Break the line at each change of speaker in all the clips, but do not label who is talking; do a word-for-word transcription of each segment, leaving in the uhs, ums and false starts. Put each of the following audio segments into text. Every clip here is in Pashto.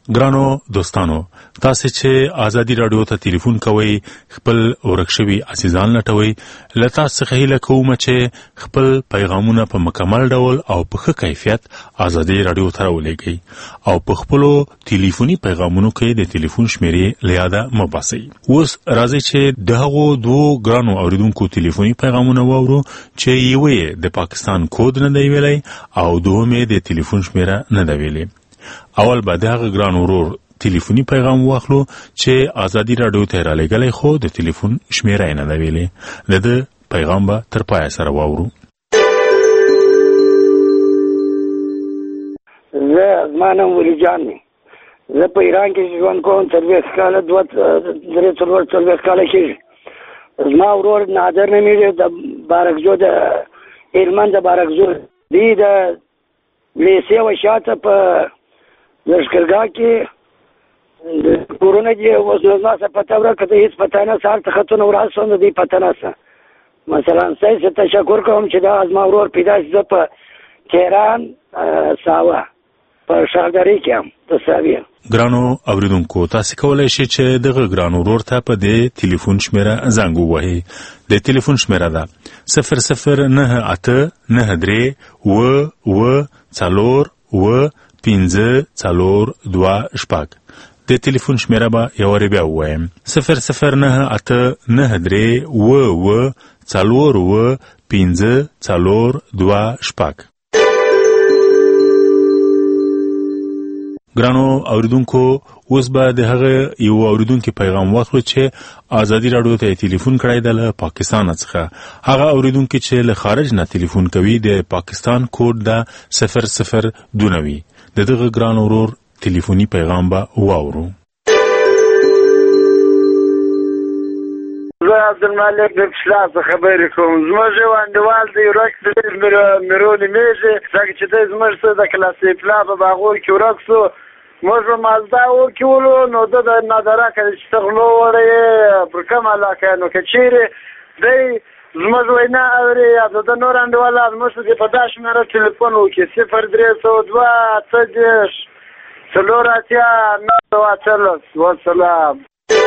ګرانو دوستانو، تاسې چې ازادي راډیو ته ټلیفون کوئ خپل ورک شوي عزیزان لټوئ. له تاسو څخه هیله کوم چې خپل پیغامونه په مکمل ډول او په ښه کیفیت ازادي راډیو ته راولېږئ او په خپلو ټلیفوني پیغامونو کې د ټلیفون شمیرې له یاده مه باسئ. اوس راځئ چې د هغو دوو ګرانو اورېدونکو ټلیفوني پیغامونه واورو چې یوه یې د پاکستان کود نه دی ویلی او دوهم یې د ټلیفون شمیره نه ده ویلې. اول به د هغه ګران ورور ټلیفوني پیغام واخلو چې ازادي راډیو ته رالیږلی خو د ټلیفون شمیره یې نه ده ویلې. د ده پیغام به تر پایه سره واورو.
زه زما نوم ولی جان دی. زه په ایران کې ژوند کوم. څلوېښت کاله دوه درې څلور څلوېښت کاله کېږي. زما ورور نادر نومیږي، د بارکزو د هلمند د بارکزو دی. د لیسې و شاته په لشکرګاه کې د کورونه دي. اوس نو زما څه پته ورکړه ته هېڅ پته نه، سهار ته خطونه ورځ شوم د دوی پته نشته. مثلا صحیح څه تشکر کوم چې دا زما ورور پیدا شي. زه په تهران ساوه په شهرداري کې یم د ساویه.
ګرانو اوریدونکو، تاسې کولی شئ چې دغه ګران ورور ته په دې ټلیفون شمیره زنګ ووهئ. د ټلیفون شمیره ده صفر صفر نهه اته نهه درې اوه اوه څلور اوه پنځه څلور دوه شپږ. د ټلیفون شمیره به یوارې بیا ووایم: صفر صفر نهه اته نهه درې اوه اوه څلور اوه پنځه څلور دوه شپږ. ګرانو اوریدونکو، اوس به د هغه یو اوریدونکي پیغام واخلو چې ازادي راډیو ته ټلیفون کړی دی له پاکستان څخه. هغه اوریدونکي چې له خارج نه ټلیفون کوي د پاکستان کوډ د صفر صفر دوه وي. د دغه ګران ورور ټلیفوني پیغام به واورو.
زه عبدالمالک د پشلا څخه خبرې کوم. زموږ یو انډیوال دی ورک دی، میرو نومیږي. ځکه چې دی زموږ څه د کلاسې پلا په باغو کې ورک سو. موږ په مازدا وکولو، نو ده د نادره که چې ته غلو وړی پر کوم علاقه نو که چیرې دی زموږ وینا اوري یا د ده نور انډیوالان موږ ته په دا شمېره ټلیفون وکړي: صفر درې سوه دوه اته دېرش څلور اتیا نهه سوه اتلس. والسلام.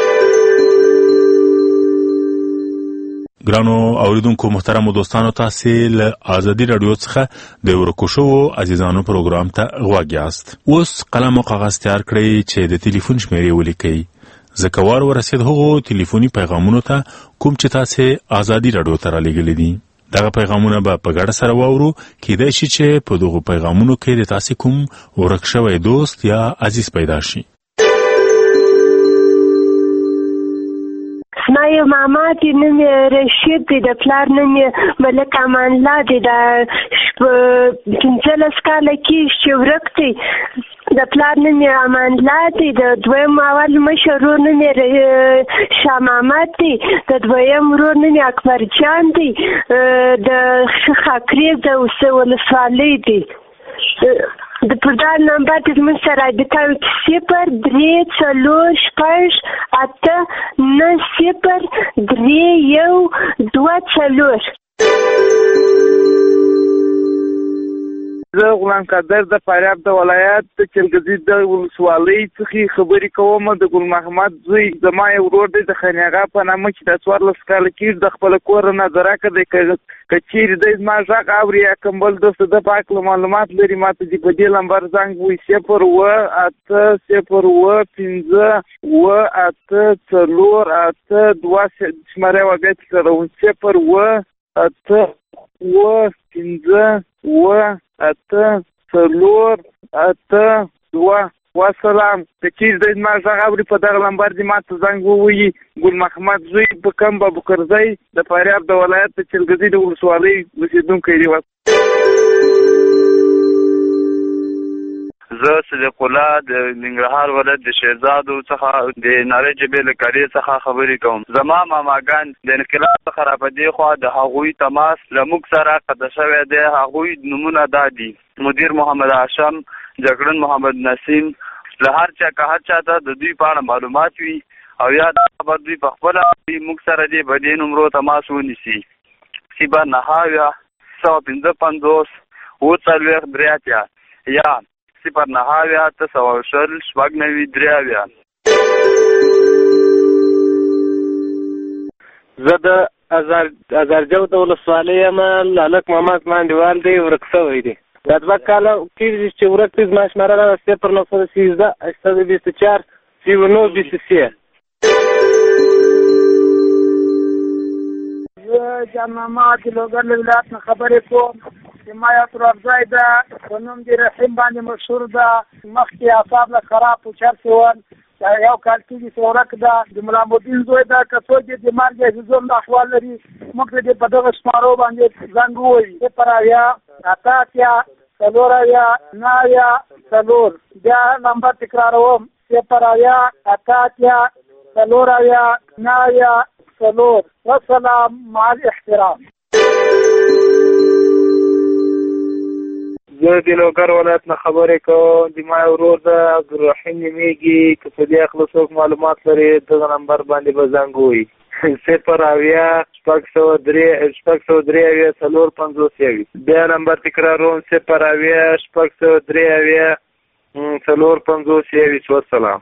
ګرانو اوریدونکو محترمو دوستانو، تاسې له ازادي راډیو څخه د ورکو شوو عزیزانو پروګرام ته غوږ یاست. اوس قلم او کاغذ تیار کړئ چې د ټلیفون شمیرې ولیکئ. ځکه وار ورسېد هغو ټلیفوني پیغامونو ته کوم چې تاسې ازادي راډیو ته رالیږلي دي. دغه پیغامونه به په ګډه سره واورو. کیدای شي چې په دغو پیغامونو کې د تاسې کوم ورک شوی دوست یا عزیز پیدا شي.
ما یو ماما دی، نوم یې رشید دی، د پلار نوم یې ملک امان الله دی. د پنځلس کاله کېږي چې ورک دی. د پلار نوم یې امان الله دی. د دویم اول مشر ورور نوم یې شاه محمد دی. د دویم ورور نوم یې اکبر جان دی. د خاکریز د ولسوالۍ دی. د پردان نمبر د زموږ سره رابطه وکړي: صفر درې څلور شپږ اته نه صفر درې یو دوه څلور.
زه غلام قادر د فاریاب د ولایت د چلګزي د ولسوالۍ څخه خبرې کوم. د ګل محمد زوی زما یو ورور دی د خانیاغا په نامه چې د څوارلس کاله کېږي. د خپله کور نه درکه دی که چیرې دی زما غږ اوري یا کوم بل دوست د په هکله معلومات لري، ما ته دې په دې نمبر زنګ ووایي: صفر اوه اته صفر اوه پنځه اوه اته څلور اته دوه. شمېره یې بیا تکراروم: صفر اوه اته اوه پنځه اوه اته څلور اته دوه. والسلام. که چیرې دی زما غږ اوري په دغه نمبر دې ما ته زنګ ووایي. ګل محمد زوی په کم بابوکرزی د فاریاب د ولایت د چلګزي د ولسوالۍ اوسېدونکی دی.
زه صدیق الله د ننګرهار ولایت د شیرزادو څخه د نارې جبې له کارې څخه خبرې کوم. زما ماماګان د انقلاب څخه را په دې خوا د هغوی تماس له موږ سره قطع شوی دی. هغوی نومونه دا دي: مدیر محمد هاشم، جګړن محمد نسیم. له هر چا که هر چا ته د دوی په اړه معلومات وي او یا دا خبر دوی په خپله موږ سره دې په دې نمرو تماس ونیسي: صفر نهه اویا سوه پنځه پنځوس اووه څلوېښت درې اتیا یا صفر نهه اویا اته سوه شل شپږ نوي درې اویا.
زه د هزارجو د ولسوالۍ یم. هلک محمد زما انډیوال دی، ورک شوی دی. دا دوه کاله کېږي چې ورک دی. زما شمېره ده صفر نهه سوه سیزده هشت سوه بیست و چهار سی و نه بیست و سه.
زه جان محمد د لوګر له ولایت نه خبرې کوم چې ما یو ترابځای ده په نوم د رحیم باندې مشهور ده. مخکې اعصاب له خراب پوچر شول، یو کال کېږي چې ورک ده. د ملا مدین زوی ده، که څوک یې د مرګ احساسوم د احوال لري موږ د په دغه شمارو باندې زنګ ووایي صفر اویا اته اتیا څلور اویا نهه اویا څلور. بیا نمبر تکراروم صفر اویا اته اتیا څلور اویا نهه اویا څلور. والسلام مع الاحترام.
زه د لوګر ولایت نه خبرې کوم. د ما ورور ده عبدالرحیم نومېږي. که په دې هکله څوک معلومات لري دغه نمبر باندې به زنګ ووهي. صفر اویا شپږ سوه درې شپږ سوه درې اویا څلور پنځوس یوي. بیا نمبر تکراروم صفر اویا شپږ سوه درې اویا څلور پنځوس یوي. والسلام.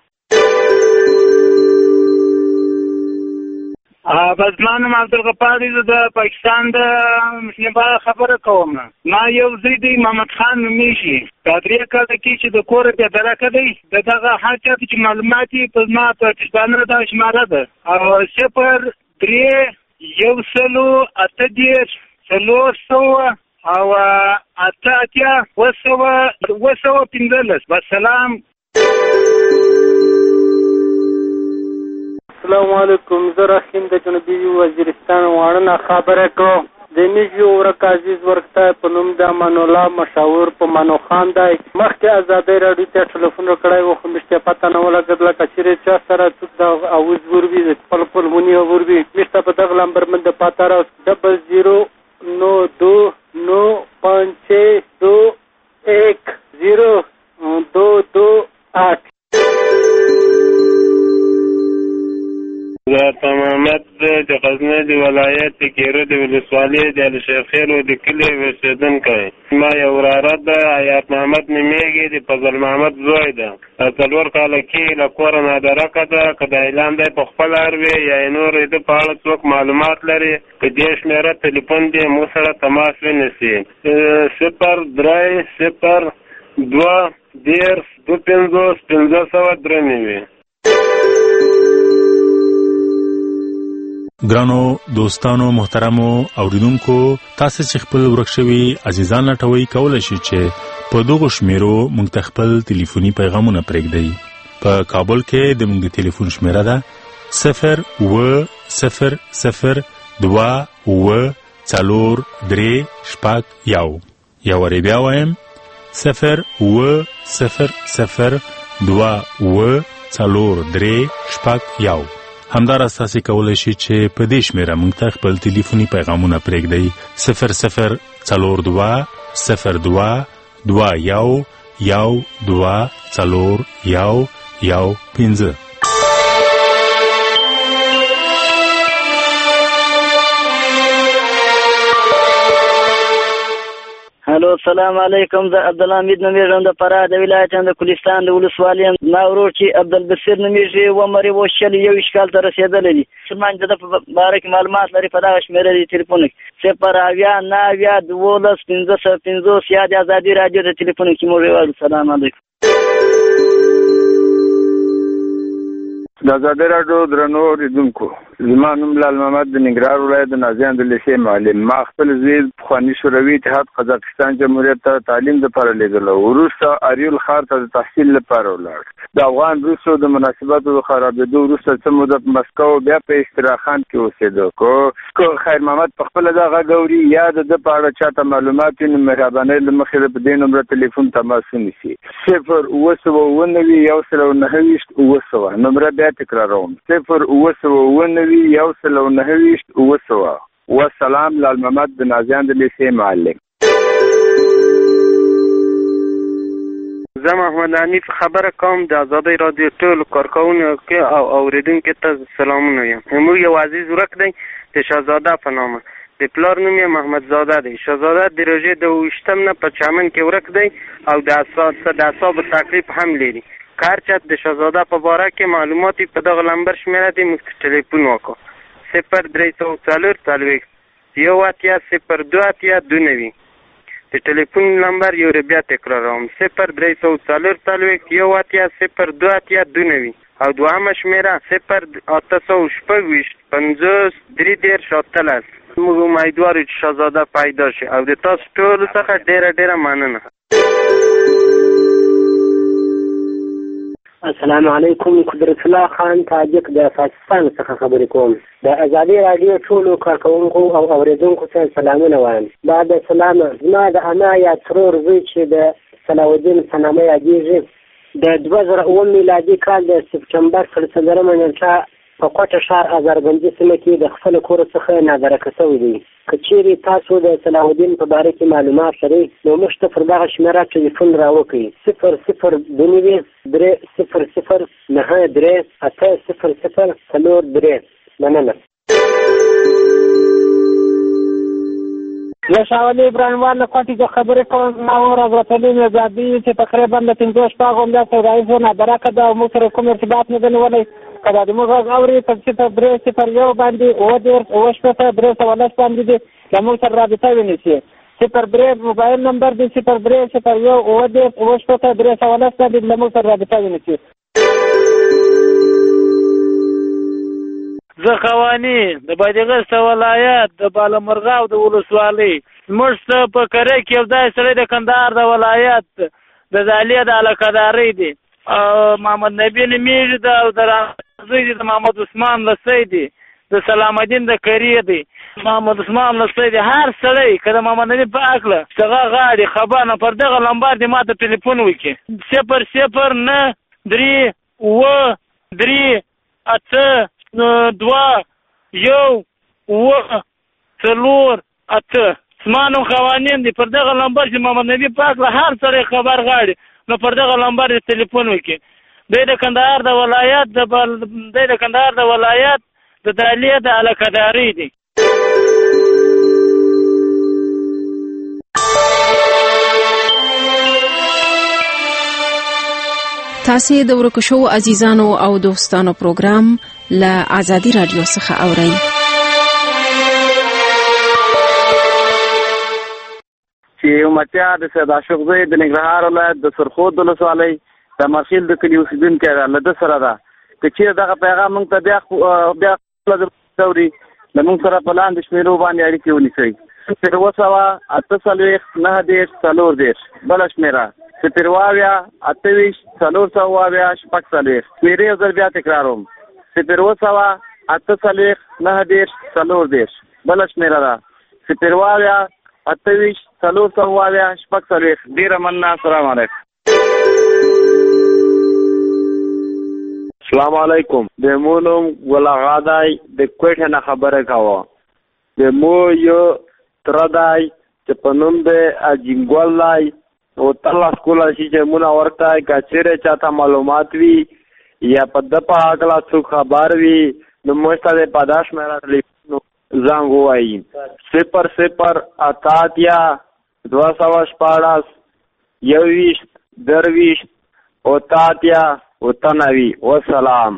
بس ما نوم عبدالغفار دی، زه د پاکستان د مسلمان خبره کوم. ما یو زوی دی محمد خان نومیږي. دا درې کاله کې چې د کوره بې درکه دی. د دغه هر چا چې معلومات یې په زما پاکستان دا شماره ده او صفر درې یو سلو اته دېرش څلور سوه او اته اتیا اوه سوه اوه سوه پنځلس. وسلام.
السلام علیکم. زه رحیم د جنوبي وزیرستان واړه نه خبره کوم. د میږي ورک عزیز ورکته په نوم د امان الله مشاور په منو خان دی. مخکې ازادۍ راډیو ته ټلیفون وکړی و خو مې شته پته نه ولګېدله که چېرې چا سره څوک د اوز وروي د خپل پلموني وروي مې شته په دغه نمبر باندې پته را ډبل زیرو نو دو نو پانچ چھ دو ایک زیرو دو دو آٹھ. زه محمد د غزني د ولایت د کیرو د ولسوالۍ د الشیخیلو د کلي اوسېدونکی. ما یو وراره ده حیات محمد نومېږي، د فضل محمد زوی ده. څلور کاله کې له کوره نادرکه ده. که د اعلان دی په خپل هر وي یا یې نور د په اړه څوک معلومات لري په دې شمېره تلیفون دی موږ سره تماس ونیسي. صفر درې صفر دوه دېرش دوه پنځوس پنځه سوه درې نوي.
ګرانو دوستانو محترمو اوریدونکو، تاسو چې خپل ورک شوي عزیزان لټوي کولای شئ چې په دغه شمیرو موږ ته خپل ټلیفوني پیغامونه پرېږدئ. په کابل کې د موږ د ټلیفون شمیره ده صفر اوه صفر صفر دوه اوه څلور درې شپږ یو. یو وارې بیا وایم صفر اوه صفر صفر دوه اوه څلور درې شپږ یو. همداراز تاسو کولای شئ چې په دې شمیره موږ ته خپل ټلیفوني پیغامونه پرېږدئ صفر صفر څلور دوه صفر دوه دوه یو یو دوه څلور یو یو پنځه.
الو السلام علیکم. زه عبدالحمید نومیږم د فراه د ولایت د کوهستان د ولسوالۍ. ما ورور چې عبدالبصیر نومیږي عمر یې اوس شل یو ویشت کال ته رسېدلی دی. مسلمان د ده په باره کې معلومات لري په دغه شمېره د ټلیفون کې صفر اویا نهه اویا دولس پنځه سوه پنځوس یا د ازادي راډیو د ټلیفون کې موږ وایو. السلام علیکم.
د ازادي راډیو درنو اوریدونکو، زما نوم لال محمد د ننګرهار ولایت د نازیان د لیسې معلم. ما خپل زوی پخواني شوروي اتحاد قزاقستان جمهوریت ته تعلیم دپاره لېږلی. وروسته اریول ښار ته د تحصیل لپاره ولاړ. د افغان روسو د مناسباتو د خرابېدو وروسته څه موده په مسکو بیا په استراخان کې اوسېده. که خیر محمد په خپله دا غږ اوري یا د ده په اړه چاته معلومات وي نو مهربانۍ له مخې په دې نمره ټلیفون تماس ونیسي صفر اوه سوه اوه نوي یو سل او نهه ویشت اوه سوه. نمره بیا تکراروم صفر اوه سوه اوه نوي یو سل او نهه ویشت اوه سوه. والسلام. لال محمد د نازیان د لیسې معلم.
زه محمد حنیف خبره کوم د ازادۍ راډیو ټولو کارکوونکو او اوریدونکو ته سلامونه یم. موږ یو عزیز ورک دی د شهزاده په نامه. د پلار نوم یې محمد زاده دی. شهزاده د روژې د اوویشتم نه په چمن کې ورک دی او د اعصابو تکلیف هم لري. که هر چا د شهزاده په باره کې معلومات په دغه نمبر شمېره دی موږ ټلیفون وکړو صفر درې سوه څلور څلوېښت یو اتیا صفر دوه اتیا دوه نوي. د ټلیفون نمبر یو بیا تکراروم صفر درې سوه څلور څلوېښت یو اتیا صفر دوه اتیا دوه نوي او دوهمه شمېره صفر اته سوه شپږ ویشت پنځوس درې دېرش اتلس. موږ امیدوار یو چې شهزاده پیدا شي او د تاسو ټولو څخه ډېره ډېره مننه.
السلام علیکم. قدرت الله خان تاجک د پاکستان څخه خبرې کوم. د ازادي راډیو ټولو کارکوونکو او اوریدونکو ته سلامونه وایم. بعد سلام زما د انا یا ترور زوی چې د صلاح الدین په نامه یادېږي د دوه زره اووه میلادي کال د سپټمبر پر څلورمه نیټه په کوټه ښار ازربندي سیمه کې د خپل کور څخه نادرکه شوی دی. که چیرې تاسو د صلاح الدین په باره کې معلومات لرئ نو موږ ته پر دغه شمېره ټلیفون راوکړئ صفر صفر دوه نوي درې صفر صفر نهه درې اته صفر صفر څلور درې. مننه.
زه شاولي ابراهیم وال له کوټې څخه خبرې کوم. ما ور حضرت علي میرزادي چې تقریبا د پنځه شپږو همداسې رئیس نادرکه ده او موږ سره کوم ارتباط نه دی نیولی. که دا زموږ غږ اوري په صفر درې صفر یو باندې اووه دېرش اووه شپېته درې سوه لس باندې دي له موږ سره رابطه ونیسي. صفر درې موبایل نمبر دی صفر درې صفر یو اووه دېرش اووه شپېته درې سوه لس باندې له موږ سره رابطه ونیسي.
زه خواني د بادغیس ولایت د بالامرغاو د ولسوالۍ زموږ څه په کره کې یو ځای سړی د کندهار د ولایت د زالیه د علاقهدارۍ دی او محمد نبي نومېږي ده او د زوی دی د محمد عثمان لسی دی د سلام الدین د کرې دی محمد عثمان لسی دی. هر سړی که د محمد نبي په هکله څنګه غاړي خبر نه پر دغه لمبر دی ما ته ټلیفون وکړي صفر صفر نه درې اووه درې اته دوه یو اووه څلور اته. زما نوم قوانین دی. پر دغه لمبر چې محمد نبي په هکله هر سړی خبر غاړي نو پر دغه لمبر دی ټلیفون وکړي. دی د کندهار د ولایت د بل دی د کندهار د ولایت د دالیه د علاقهدارۍ دی.
تاسې د ورکو شوو عزیزانو او دوستانو پروګرام له ازادي راډیو څخه اورئ.
چې امتیا د سید عاشق زوی د ننګرهار ولایت د سرخود ولسوالۍ د مرخیل د کلي اوسېدونکی ده له ده سره ده. که چېرې دغه پیغام موږ ته بیا بیا اوري له موږ سره په لاندې شمېرو باندې اړیکې ونیسئ صفر اووه سوه اته څلوېښت نهه دېرش څلور دېرش. بله شمېره صفر اووه اویا اته ویشت څلور سوه اویا شپږ څلوېښت. شمېرې یو ځل بیا تکراروم صفر اووه سوه اته څلوېښت نهه دېرش څلور دېرش. بله شمېره ده صفر اووه اویا اته ویشت څلور سوه اویا شپږ څلوېښت. ډېره مننه. السلام علیکم.
السلام علیکم. د مو نوم ګل اغا دی د کوټې نه خبره کوه. د مو یو تره دی چې په نوم دی اجینګل دی او تله سکوله شي چې مونه ورته که چېرې چاته معلومات وي یا په ده په هکله څوک خبر وي نو موږ ته د په دا شمېره ټلیفون زنګ ووایي صفر صفر اته اتیا دوه سوه شپاړس یو ویشت درویشت اته اتیا اوته نوي. والسلام.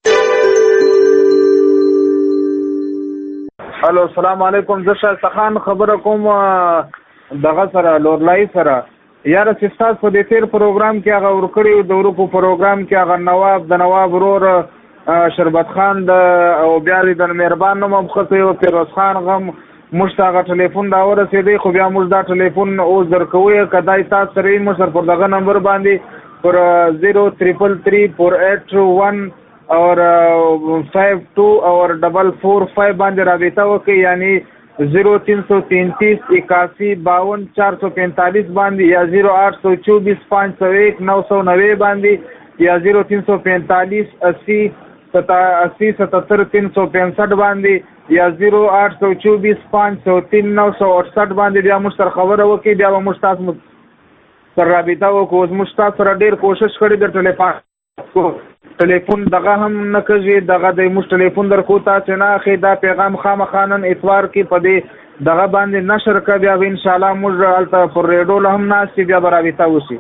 هلو السلام علیکم. زه شایسته خان خبره کوم دغه سره لورلای سره. یاره چې ستاسو په دې تېر پروګرام کې هغه ورکړي د ورکو پروګرام کې هغه نواب د نواب ورور شربت خان د او بیا د مهربان نوم هم ښه یو فیروز خان غم موږ ته هغه ټلیفون را ورسېدی خو بیا موږ دا ټلیفون اوس درکوی که دا تاسو سره موږ سره پر دغه نمبر باندې پر زیرو تریپل تھری فور ایٹ ون اور فائیو ٹو اور ڈبل فور فائیو باندې رابطه وکړئ یعنی زیرو تین سو تینتیس اکاسی باون چار سو پینتالیس باندې یا زیرو آٹھ سو چوبیس پانچ سو ایک نو سو نوے باندې یا زیرو تین سو پینتالیس اسی اسی ستہتر تین سو پینسٹھ باندې یا زیرو آٹھ سو چوبیس پانچ سو تین نو سو اڑسٹھ باندې بیا موږ سره خبره وکړئ بیا به موږ تاسو سره رابطه وکړو. اوس موږ تاسو سره ډېر کوشش کړی د ټلیفون ټلیفون دغه هم نه کوي دغه د موږ ټلیفون درکو تاسو نه اخی دا پیغام خامخا نن اتوار کې په دې دغه باندې نشر کوي بیا ان شاء الله موږ الته پر ریډیو له هم ناستې بیا به رابطه وشي.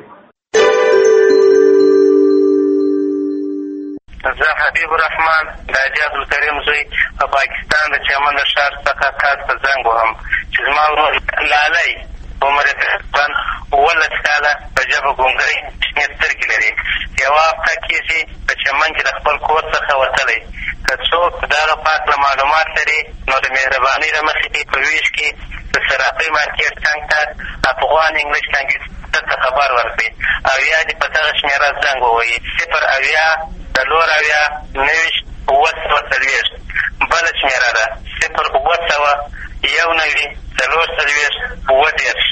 زه حبیب الرحمن د حاجي عبدالکریم زوی په پاکستان د چمن د ښار څخه تاسو ته زنګ وهم چې زما ورور لالی عمر یې تقریبا اوولس کاله په ژبه ګونګی شنې سترګې لري. یوه هفته کېږي په چمن کې د خپل کور څخه وتلی. که څوک د هغه په هکله معلومات لري نو د مهربانۍ له مخې په ویش کې د صرافۍ مارکېټ څنګ ته افغان انګلیش لنګویج ته خبر ورکړي او یا دې په دغه شمېره زنګ ووهي صفر اویا څلور اویا نوېشت اووه سوه څلوېښت. بله شمېره ده صفر اووه سوه یو نوي څلور څلوېښت اووه دېرش.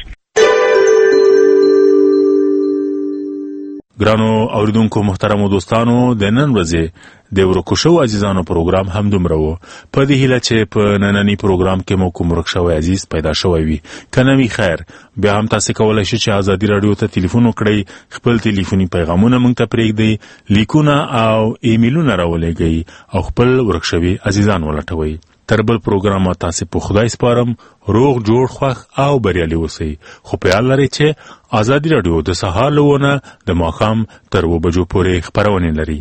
ګرانو اوریدونکو محترمو دوستانو د نن ورځې د ورکو شو عزیزانو پروګرام هم دومره و. په دې هیله چې په نننی پروګرام کې مو کوم ورک شوی عزیز پیدا شوی وي. که نه وي خیر بیا هم تاسو کولی شئ چې ازادي راډیو ته ټلیفون وکړئ، خپل ټلیفوني پیغامونه موږ ته پرېږدئ، لیکونه او ایمیلونه راولېږئ او خپل ورک شوي عزیزان ولټوئ. تر بل پروګرام تاسو په خدای سپارم، روغ جوړ خوښ او بریالي اوسئ. خو په یاد لرئ چې ازادي راډیو د سهار له ونه د ماښام تر اوه بجو پورې خپرونې لري.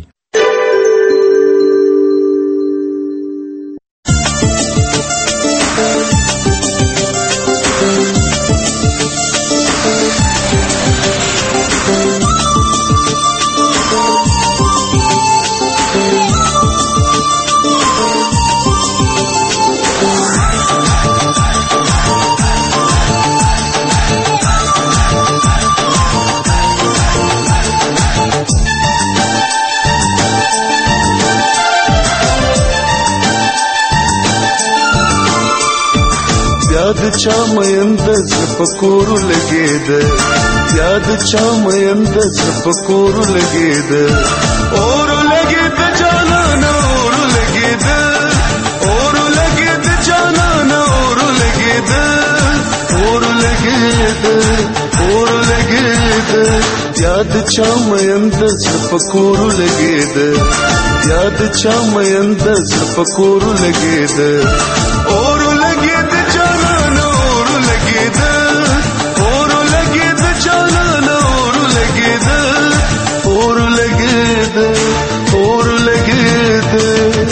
یاد چا مینده زپکورو لګیده، یاد چا مینده زپکورو لګیده، اورو لګیده جانان اورو لګیده، اورو لګیده جانان اورو لګیده، اورو لګیده اورو لګیده، یاد چا مینده زپکورو لګیده، یاد چا مینده زپکورو لګیده، اورو لګیده جانان اورو لګیده، اورو لګیده جانان اورو لګیده، اورو لګیده اورو لګیده.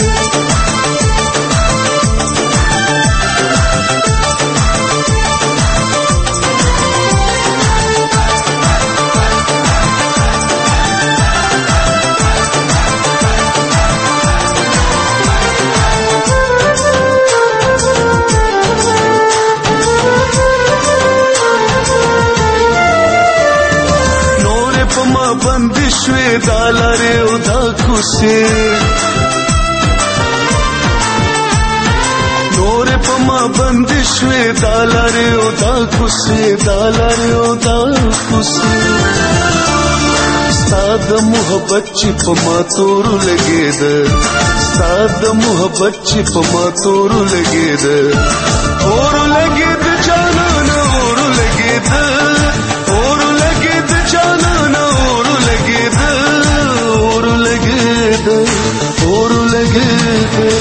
بندشوی دالاره او دا کوسی نور پا ما بندشوی دالاره او دا کوسی دالاره او دا کوسی ستاد محبت چی پا ما تورو لگی ده ستاد محبت چی پا ما تورو لگی ده اورو لگی ده جانان اورو لگی ده اورو لگی ده جانان اورو لگی ده اورو لگی ده اورو لگی ده.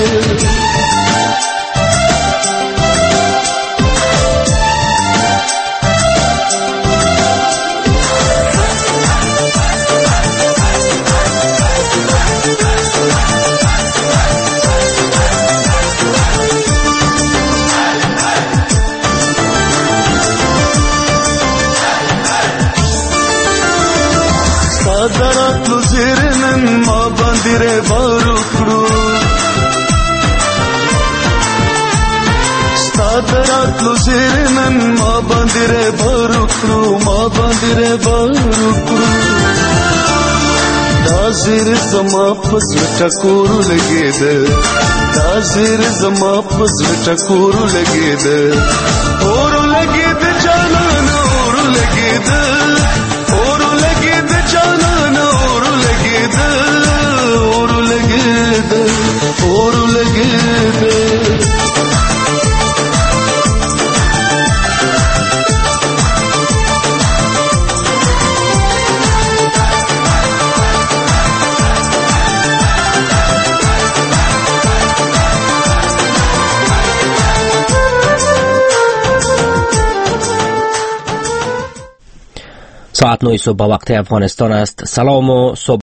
دراتلو زیرنن ما باندې ربارو کړو ستا دراتلو زیرنن ما باندې ربارو کړو ما باندې ربارو کړو دا زیر زما پس ټکورو لګیده دا زیر زما پس ټکورو لګیده اورو لګیده جانان اورو لګیده اورو لګیده جانان اورو لګیده اورو لګیده اورو لګیده.
ساعت نه صبح وقت افغانستان است. سلام و صبح